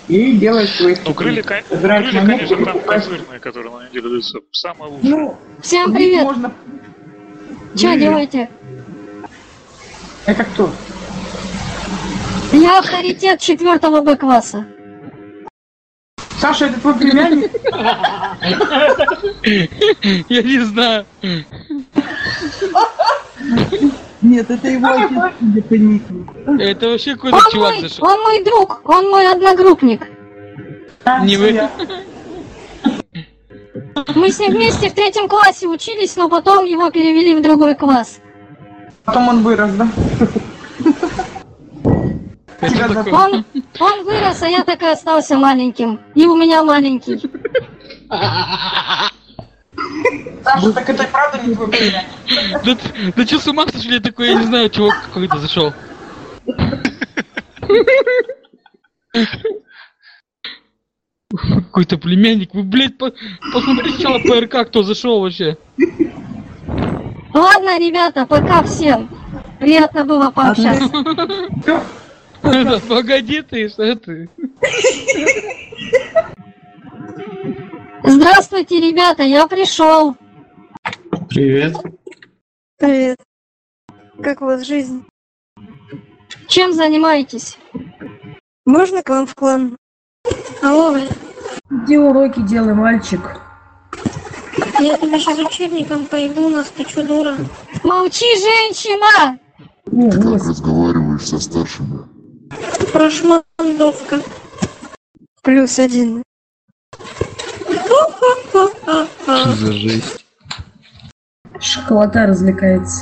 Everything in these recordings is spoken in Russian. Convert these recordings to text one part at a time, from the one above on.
и делаешь свои... Крылья, конечно, там козырные, которые на неделю даются. Самое лучшее. Ну, Всем привет! Можно... Что делаете? Это кто? Я авторитет 4 Б-класса. Саша, это твой племянник? Я не знаю. Нет, это его отец, где поникнул. Это вообще какой-то чувак зашел. Он мой друг, он мой одногруппник. Не вы. Мы с ним вместе в 3 классе учились, но потом его перевели в другой класс. Потом он вырос, да? Это такое. Он вырос, а я так и остался маленьким. И у меня маленький. Саша, так это правда не твой племянник? Да что, с ума сошли такой, я не знаю, чувак какой-то зашел. Какой-то племянник. Вы, блядь, посмотрите сначала ПРК, кто зашел вообще. Ладно, ребята, пока всем. Приятно было пообщаться. Да, погоди ты, что ты? Здравствуйте, ребята, я пришел. Привет. Привет. Как у вас жизнь? Чем занимаетесь? Можно к вам в клан? Алло. Где уроки делай, мальчик? Я тебе сейчас учебником пойду, нас ты чё, дура? Молчи, женщина! О, Ты как Господи. разговариваешь со старшими? Прошмандовка. +1. Что за жесть? Шоколада развлекается.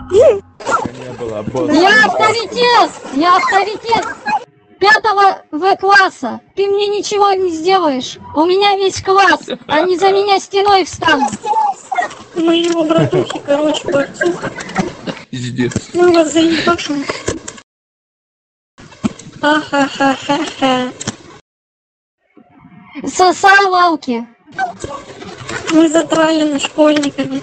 Я авторитет! Я авторитет 5 В-класса. Ты мне ничего не сделаешь. У меня весь класс. Они за меня стеной встанут. Моего братухи, короче, борцуха. Пиздец. Ну вас заебашу. Ахахахаха. Сосалалки. Мы затравлены школьниками.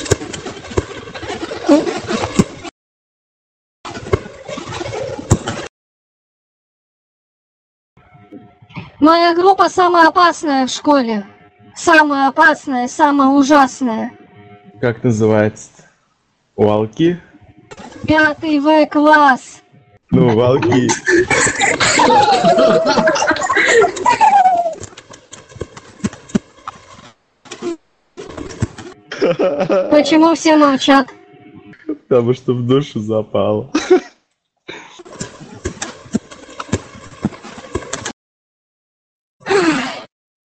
Моя группа самая опасная в школе. Самая опасная, самая ужасная. Как называется? Волки? 5 В-класс. Ну, волки. Почему все молчат? Потому что в душу запало.